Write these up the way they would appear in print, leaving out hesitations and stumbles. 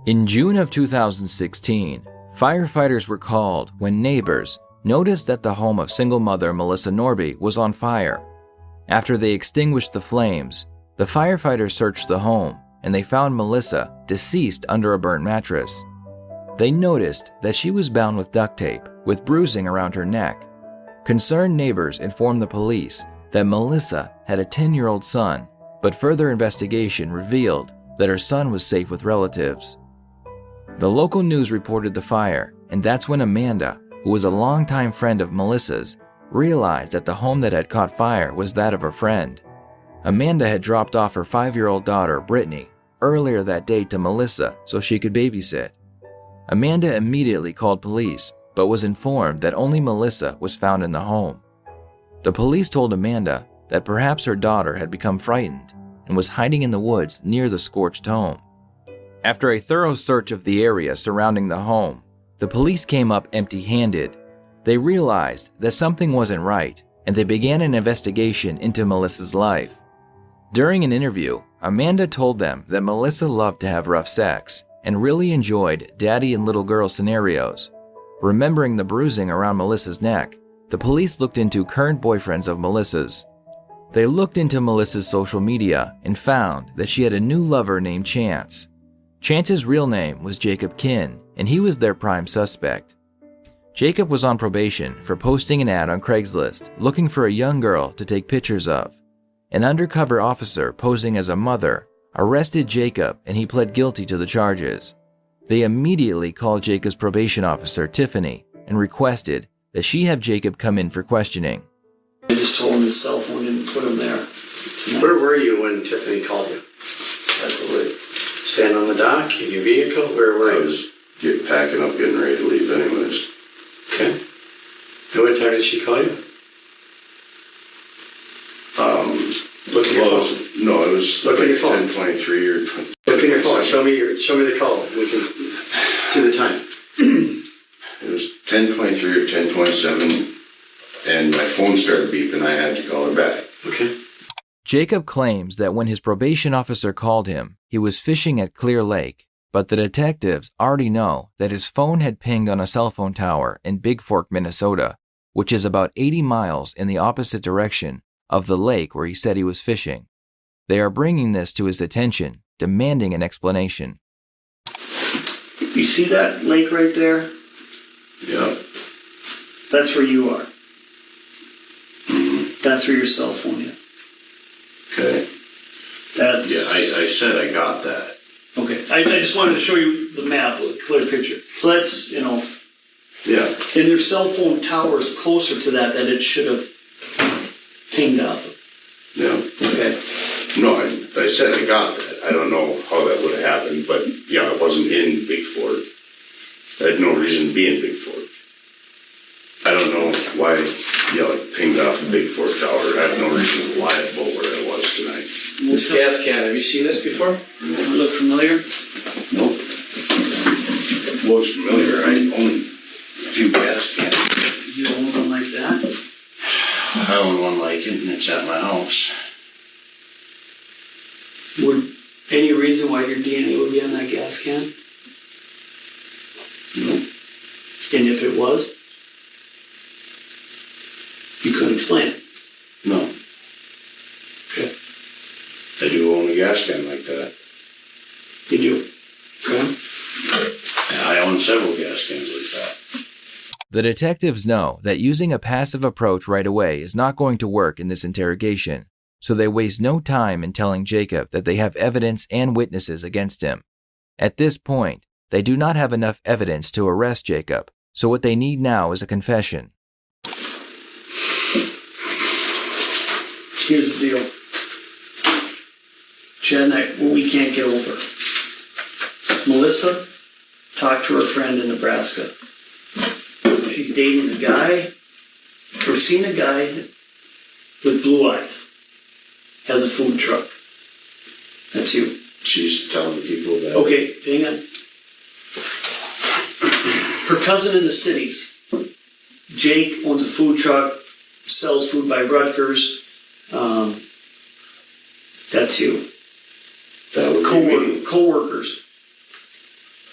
In June of 2016, firefighters were called when neighbors noticed that the home of single mother Melissa Norby was on fire. After they extinguished the flames, the firefighters searched the home and they found Melissa deceased under a burnt mattress. They noticed that she was bound with duct tape with bruising around her neck. Concerned neighbors informed the police that Melissa had a 10-year-old son, but further investigation revealed that her son was safe with relatives. The local news reported the fire, and that's when Amanda, who was a longtime friend of Melissa's, realized that the home that had caught fire was that of her friend. Amanda had dropped off her 5-year-old daughter, Brittany, earlier that day to Melissa so she could babysit. Amanda immediately called police, but was informed that only Melissa was found in the home. The police told Amanda that perhaps her daughter had become frightened and was hiding in the woods near the scorched home. After a thorough search of the area surrounding the home, the police came up empty-handed. They realized that something wasn't right, and they began an investigation into Melissa's life. During an interview, Amanda told them that Melissa loved to have rough sex and really enjoyed daddy and little girl scenarios. Remembering the bruising around Melissa's neck, the police looked into current boyfriends of Melissa's. They looked into Melissa's social media and found that she had a new lover named Chance. Chance's real name was Jacob Kinn, and he was their prime suspect. Jacob was on probation for posting an ad on Craigslist looking for a young girl to take pictures of. An undercover officer posing as a mother arrested Jacob, and he pled guilty to the charges. They immediately called Jacob's probation officer, Tiffany, and requested that she have Jacob come in for questioning. I just told him his cell phone didn't put him there. Where were you when Tiffany called you? At the lake. Stand on the dock in your vehicle? Where were you? I was packing up, getting ready to leave anyways. Okay. And what time did she call you? Look at your phone. No, it was Look like at your phone. 10:23 or 20. Look at your phone. Show me the call. We can see the time. It was 10:23 or 10:27, and my phone started beeping. I had to call her back. Okay. Jacob claims that when his probation officer called him, he was fishing at Clear Lake, but the detectives already know that his phone had pinged on a cell phone tower in Big Fork, Minnesota, which is about 80 miles in the opposite direction of the lake where he said he was fishing. They are bringing this to his attention, demanding an explanation. You see that lake right there? Yeah. That's where you are. That's where your cell phone is. Okay. That's... Yeah, I said I got that. Okay. I just wanted to show you the map, a clear picture. So that's, Yeah. and their cell phone tower is closer to that it should have pinged out. Yeah. Okay. No, I said I got that. I don't know how that would have happened, but yeah, I wasn't in Big Fork. I had no reason to be in Big Fork. I don't know why, it pinged off the Big Fork tower. I have no reason to lie about where I was tonight. This gas can, have you seen this before? Look familiar? Nope. Looks familiar. I own a few gas cans. You own one like that? I own one like it, and it's at my house. Would any reason why your DNA would be on that gas can? Nope. And if it was? You couldn't explain it? No. Okay. I do own a gas can like that. You do? Okay. Yeah, I own several gas cans like that. The detectives know that using a passive approach right away is not going to work in this interrogation, so they waste no time in telling Jacob that they have evidence and witnesses against him. At this point, they do not have enough evidence to arrest Jacob, so what they need now is a confession. Here's the deal. Chad and I, what we can't get over. Melissa talked to her friend in Nebraska. She's dating a guy, or seen a guy with blue eyes, has a food truck. That's you. She's telling people that. Okay, hang on. Her cousin in the cities, Jake, owns a food truck, sells food by Rutgers. That's you. That would be me. Co-workers.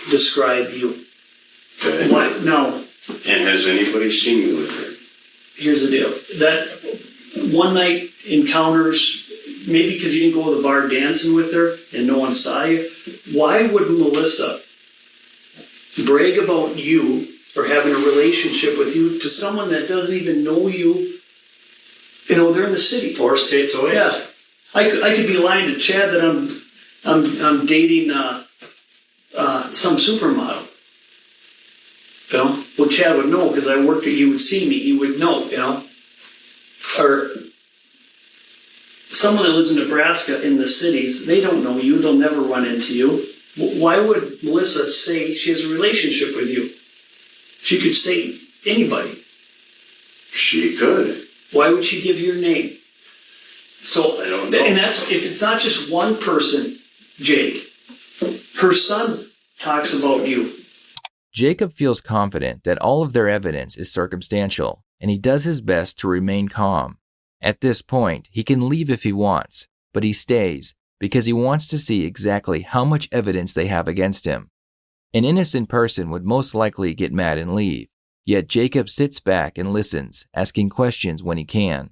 describe you. Okay. Why? Now, And has anybody seen me with her? here's the deal. That one night encounters, maybe because you didn't go to the bar dancing with her and no one saw you, why would Melissa brag about you or having a relationship with you to someone that doesn't even know you? You know, they're in the city. 4 states away. Yeah. I could be lying to Chad that I'm dating some supermodel. You know, well, Chad would know because I worked. He would see me. He would know. You know, or someone that lives in Nebraska in the cities. They don't know you. They'll never run into you. Why would Melissa say she has a relationship with you? She could say anybody. She could. Why would she give your name? So, I don't know. and that's if it's not just one person, Jake. Her son talks about you. Jacob feels confident that all of their evidence is circumstantial, and he does his best to remain calm. At this point, he can leave if he wants, but he stays because he wants to see exactly how much evidence they have against him. An innocent person would most likely get mad and leave, yet Jacob sits back and listens, asking questions when he can.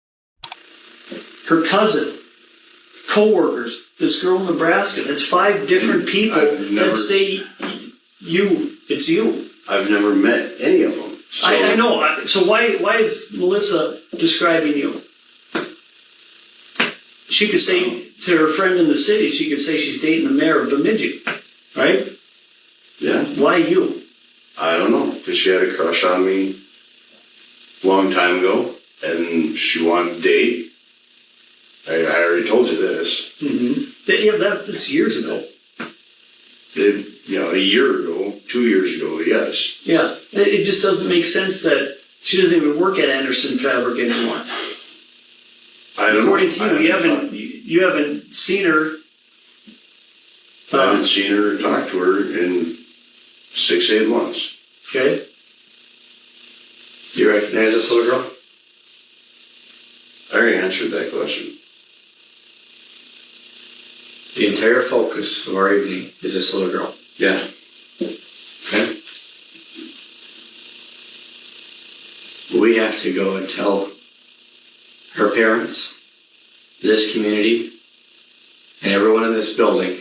Her cousin, co-workers, this girl in Nebraska. That's 5 different people that say it's you. I've never met any of them. So I know. So why is Melissa describing you? She could say to her friend in the city, she could say she's dating the mayor of Bemidji, right? Yeah. Why you? I don't know, because she had a crush on me a long time ago, and she wanted to date. I already told you this. Mm-hmm. Yeah, that's years ago. A year ago, 2 years ago, yes. Yeah, it just doesn't make sense that she doesn't even work at Anderson Fabric anymore. I don't According know. to you haven't seen her. I haven't seen her or talked to her in 6-8 months. Okay. Do you recognize this little girl? I already answered that question. The entire focus of our evening is this little girl. Yeah. Okay? We have to go and tell her parents, this community, and everyone in this building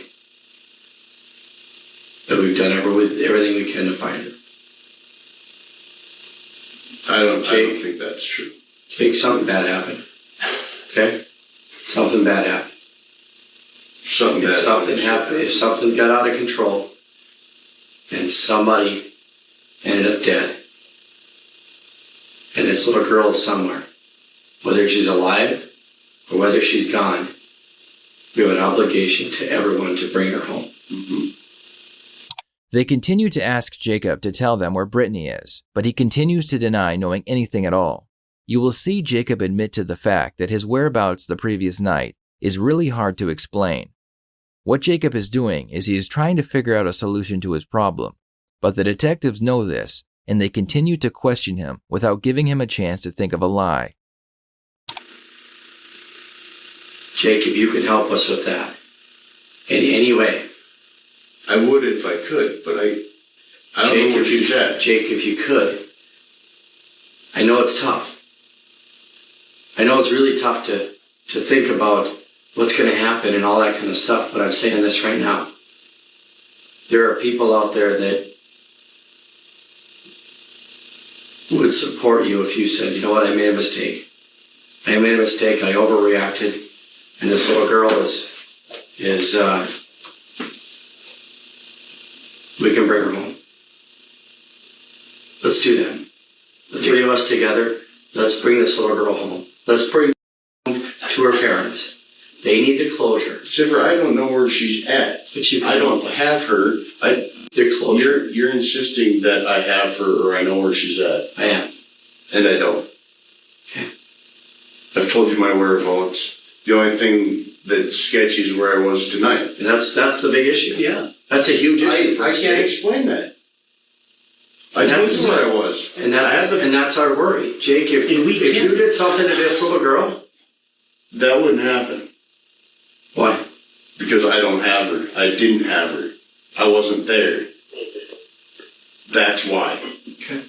that we've done everything we can to find her. I don't think that's true. Jake, something bad happened. Okay? Something bad happened. If something got out of control and somebody ended up dead, and this little girl is somewhere, whether she's alive or whether she's gone, we have an obligation to everyone to bring her home. Mm-hmm. They continue to ask Jacob to tell them where Brittany is, but he continues to deny knowing anything at all. You will see Jacob admit to the fact that his whereabouts the previous night is really hard to explain. What Jacob is doing is he is trying to figure out a solution to his problem, but the detectives know this, and they continue to question him without giving him a chance to think of a lie. Jacob, you can help us with that in any way. I would if I could, but I don't know where she's at. Jake, if you could, I know it's tough. I know it's really tough to think about what's going to happen and all that kind of stuff, but I'm saying this right now. There are people out there that would support you if you said, you know what, I made a mistake. I made a mistake, I overreacted, and this little girl is we can bring her home. Let's do that. The 3 of us together, let's bring this little girl home. Let's bring her home to her parents. They need the closure. Ziffer, I don't know where she's at. But you I don't have her. The closure. You're insisting that I have her or I know where she's at. I am. And I don't. Okay. I've told you my whereabouts. The only thing that's sketchy is where I was tonight. And that's the big issue. Yeah. That's a huge issue. I can't explain that. I don't know where I was. And that's our worry. Jake, if you did something to this little girl, that wouldn't happen. Why? Because I don't have her. I didn't have her. I wasn't there. That's why. Okay.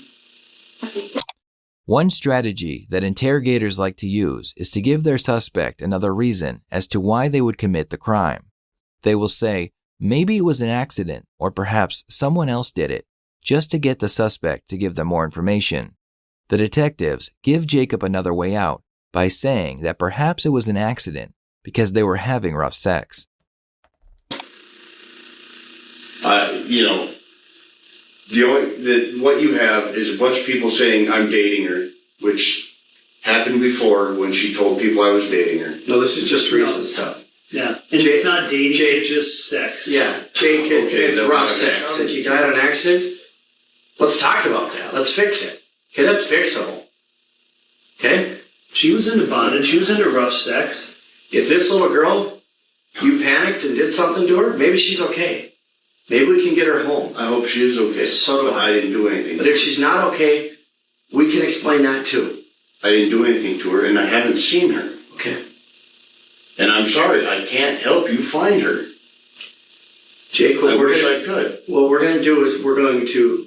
One strategy that interrogators like to use is to give their suspect another reason as to why they would commit the crime. They will say, maybe it was an accident, or perhaps someone else did it, just to get the suspect to give them more information. The detectives give Jacob another way out by saying that perhaps it was an accident because they were having rough sex. What you have is a bunch of people saying I'm dating her, which happened before when she told people I was dating her. No, this is just recent stuff. Yeah, and it's not dating, it's just sex. Yeah, Jake, it's rough sex. And she died in an accident. Let's talk about that. Let's fix it. Okay, that's fixable. Okay? She was into bondage. She was into rough sex. If this little girl, you panicked and did something to her, maybe she's okay. Maybe we can get her home. I hope she is okay. So do I. I didn't do anything. But if she's not okay, we can explain that too. I didn't do anything to her, and I haven't seen her. Okay. And I'm sorry, I can't help you find her. Jake, I wish I could. What we're going to do is we're going to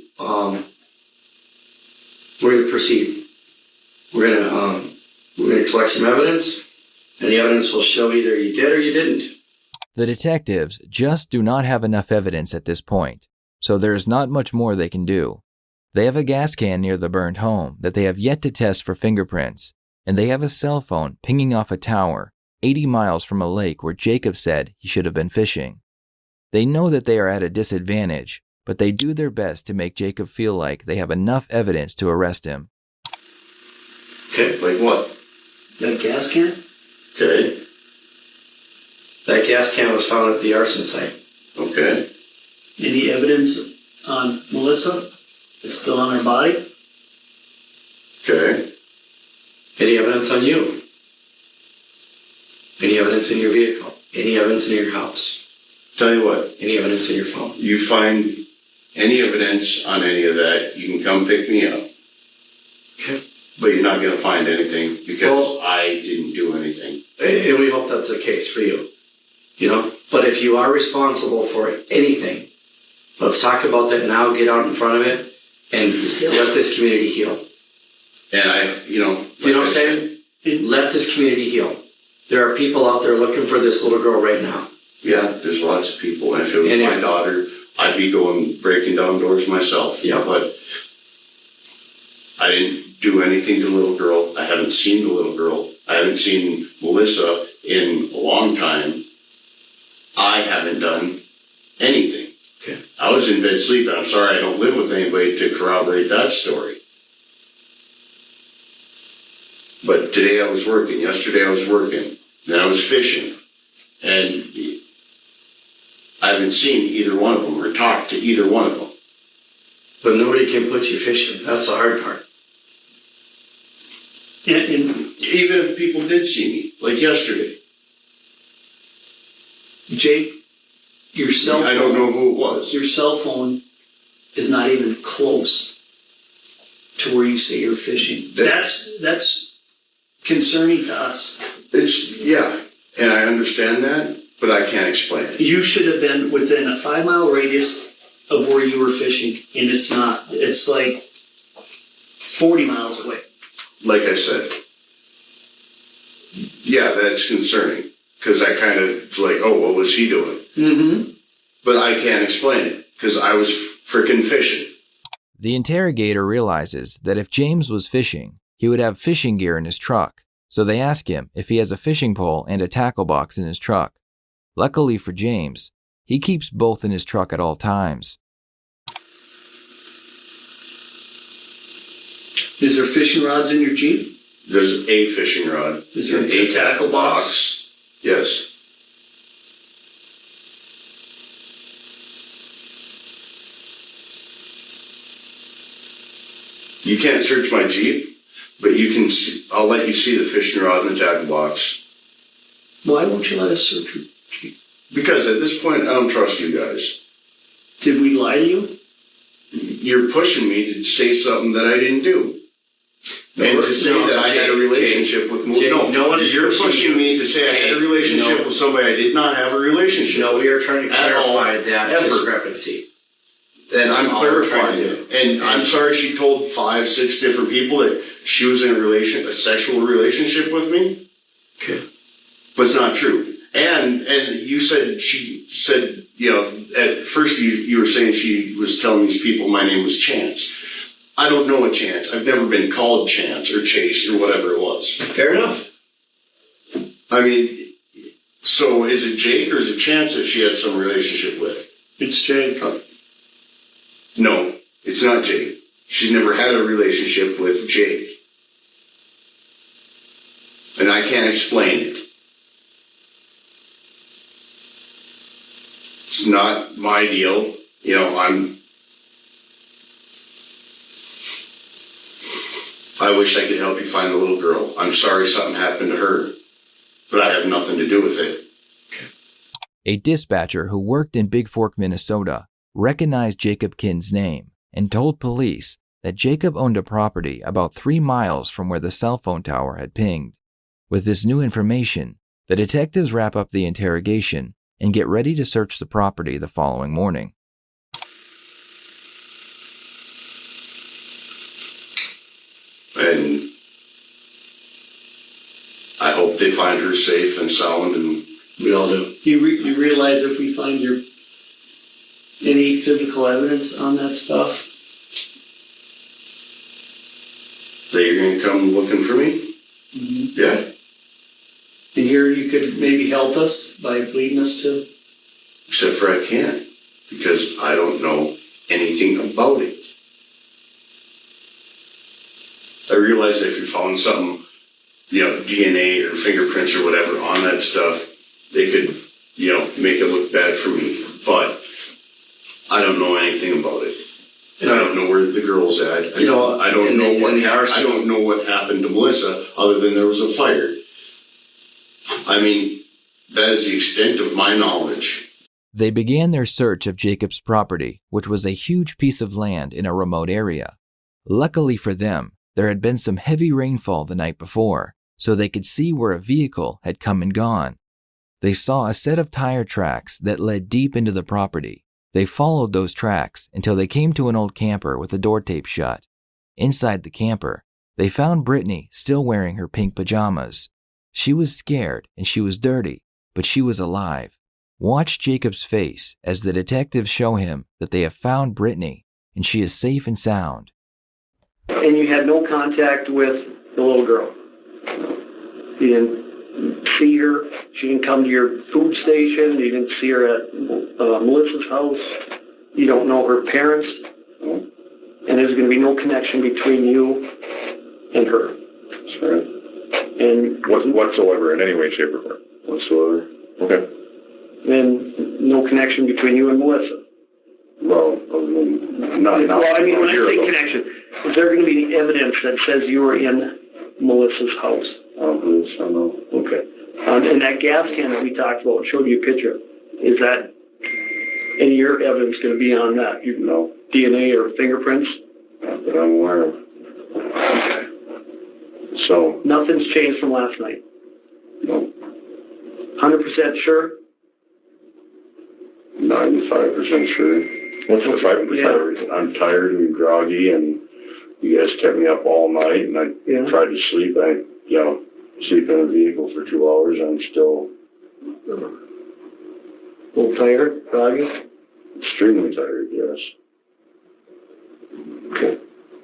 proceed. We're going to collect some evidence, and the evidence will show either you did or you didn't. The detectives just do not have enough evidence at this point, so there is not much more they can do. They have a gas can near the burned home that they have yet to test for fingerprints, and they have a cell phone pinging off a tower 80 miles from a lake where Jacob said he should have been fishing. They know that they are at a disadvantage, but they do their best to make Jacob feel like they have enough evidence to arrest him. Okay, like what? That gas can? Okay, That gas can was found at the arson site. okay. Any evidence on Melissa? It's still on her body? Okay. Any evidence on you? Any evidence in your vehicle? Any evidence in your house? Tell you what, Any evidence in your phone? you find any evidence on any of that, you can come pick me up. Okay. But you're not gonna find anything because Well- I didn't do anything. And we hope that's the case for you. You know? But if you are responsible for anything, let's talk about that now, get out in front of it, and let this community heal. And You know what I'm saying? Let this community heal. There are people out there looking for this little girl right now. Yeah, there's lots of people. And if it was And my if- daughter, I'd be breaking down doors myself. Yeah. But I didn't do anything to the little girl. I haven't seen the little girl. I haven't seen Melissa in a long time. I haven't done anything. Okay. I was in bed sleeping. I'm sorry I don't live with anybody to corroborate that story. But today I was working. Yesterday I was working. Then I was fishing. And I haven't seen either one of them or talked to either one of them. But nobody can put you fishing. That's the hard part. And Even if people did see me, like yesterday. Jake, your cell phone. I don't know who it was. Your cell phone is not even close to where you say you're fishing. That's concerning to us. Yeah, and I understand that, but I can't explain it. You should have been within a 5-mile radius of where you were fishing, and it's not. It's like 40 miles away. Like I said, yeah, that's concerning because I kind of was like, oh, what was he doing? Mm-hmm. But I can't explain it because I was freaking fishing. The interrogator realizes that if James was fishing, he would have fishing gear in his truck, so they ask him if he has a fishing pole and a tackle box in his truck. Luckily for James, he keeps both in his truck at all times. Is there fishing rods in your Jeep? There's a fishing rod. Is there and a tackle box? Yes. You can't search my Jeep, but you can see, I'll let you see the fishing rod and the tackle box. Why won't you let us search your Jeep? Because at this point, I don't trust you guys. Did we lie to you? You're pushing me to say something that I didn't do. And to say that I had a relationship with Melissa. No one is you're pushing me to say I had a relationship with somebody I did not have a relationship No, with. we are trying to At all, clarify that ever. discrepancy. And I'm clarifying it. And I'm sorry she told 5, 6 different people that she was in a sexual relationship with me. Okay. But it's not true. And you said, she said, you know, at first you were saying she was telling these people my name was Chance. I don't know a Chance. I've never been called Chance or Chase or whatever it was. Fair enough. I mean, so is it Jake or is it Chance that she had some relationship with? It's Jake. No, it's not Jake. She's never had a relationship with Jake. And I can't explain it. It's not my deal. You know, I wish I could help you find the little girl. I'm sorry something happened to her, but I have nothing to do with it. A dispatcher who worked in Big Fork, Minnesota, recognized Jacob Kinn's name and told police that Jacob owned a property about 3 miles from where the cell phone tower had pinged. With this new information, the detectives wrap up the interrogation and get ready to search the property the following morning. And I hope they find her safe and sound, and we all do. You realize if we find any physical evidence on that stuff, that you're going to come looking for me? mm-hmm. Yeah. And here you could maybe help us by leading us to. Except for I can't, because I don't know anything about it. I realize that if you found something, you know, DNA or fingerprints or whatever on that stuff, they could, you know, make it look bad for me. But I don't know anything about it. And I don't know where the girl's at. You know, I don't know what happened to Melissa other than there was a fire. I mean, that is the extent of my knowledge. They began their search of Jacob's property, which was a huge piece of land in a remote area. Luckily for them, there had been some heavy rainfall the night before, so they could see where a vehicle had come and gone. They saw a set of tire tracks that led deep into the property. They followed those tracks until they came to an old camper with the door taped shut. Inside the camper, they found Brittany still wearing her pink pajamas. She was scared and she was dirty, but she was alive. Watch Jacob's face as the detectives show him that they have found Brittany and she is safe and sound. And you had no contact with the little girl? You didn't see her? She didn't come to your food station? You didn't see her at Melissa's house? You don't know her parents? And there's going to be no connection between you and her? Sorry. And whatsoever, in any way, shape, or form? Whatsoever. Okay. And no connection between you and Melissa? Well, not well, I mean, when I say connection, is there going to be any evidence that says you were in Melissa's house? I don't believe so, no. Okay. And that gas can that we talked about, showed you a picture, is that any of your evidence going to be on that? You know, DNA or fingerprints? Not that I'm aware of. Okay. So. Nothing's changed from last night? No. 100% sure? 95% sure. What's the 5% reason? I'm tired and groggy, and you guys kept me up all night, and I tried to sleep. I, sleep in a vehicle for 2 hours, and I'm still a little tired, groggy? Extremely tired, yes. Okay.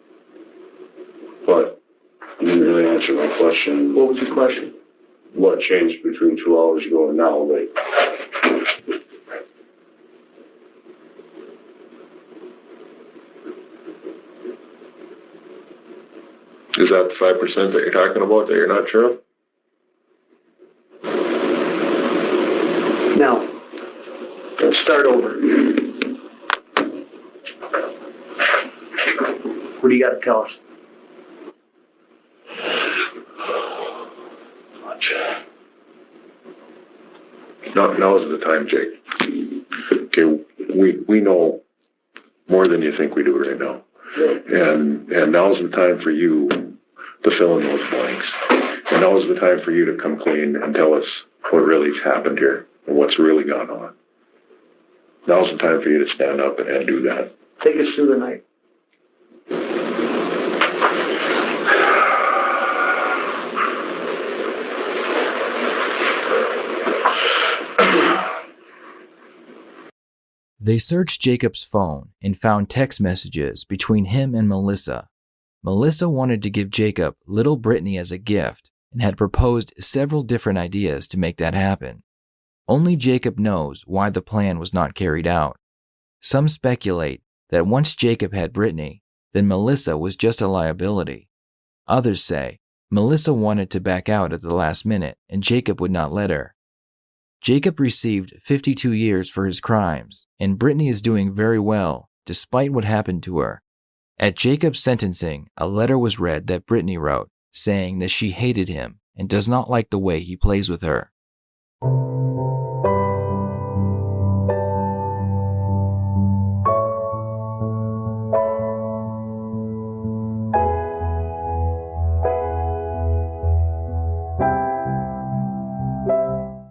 But you didn't really answer my question. What was your question? What changed between 2 hours ago and now? Is that the 5% that you're talking about that you're not sure of? Now, let's start over. What do you got to tell us? Much. Now is the time, Jake. Okay, we know more than you think we do right now. Yeah. And now's the time for you to fill in those blanks. And now's the time for you to come clean and tell us what really's happened here and what's really gone on. Now's the time for you to stand up and do that. Take us through the night. They searched Jacob's phone and found text messages between him and Melissa. Melissa wanted to give Jacob little Brittany as a gift and had proposed several different ideas to make that happen. Only Jacob knows why the plan was not carried out. Some speculate that once Jacob had Brittany, then Melissa was just a liability. Others say Melissa wanted to back out at the last minute and Jacob would not let her. Jacob received 52 years for his crimes, and Brittany is doing very well, despite what happened to her. At Jacob's sentencing, a letter was read that Brittany wrote, saying that she hated him and does not like the way he plays with her.